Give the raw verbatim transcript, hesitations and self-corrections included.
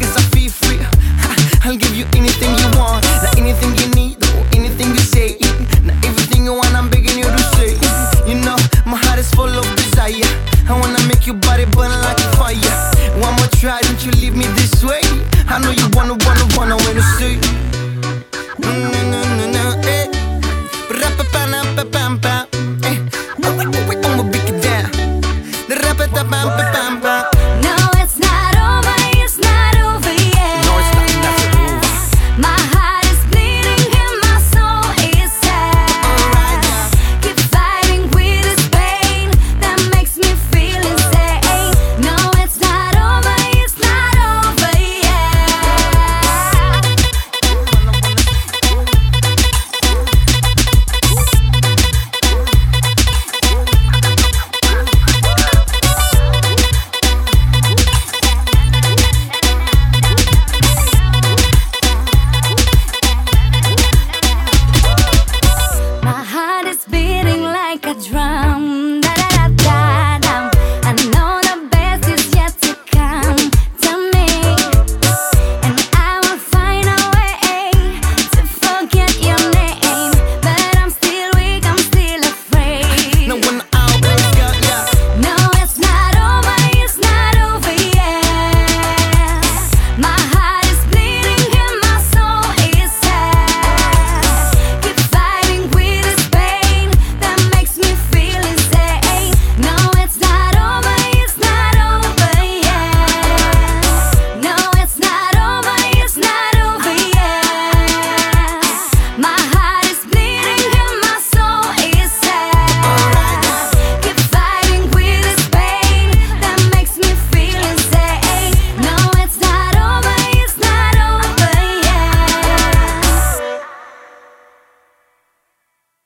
cause I feel free. I'll give you anything you want, like anything you need, or anything you say. Not everything you want, I'm begging you to say. You know, my heart is full of desire. I wanna make your body burn like a fire. One more try, don't you leave me this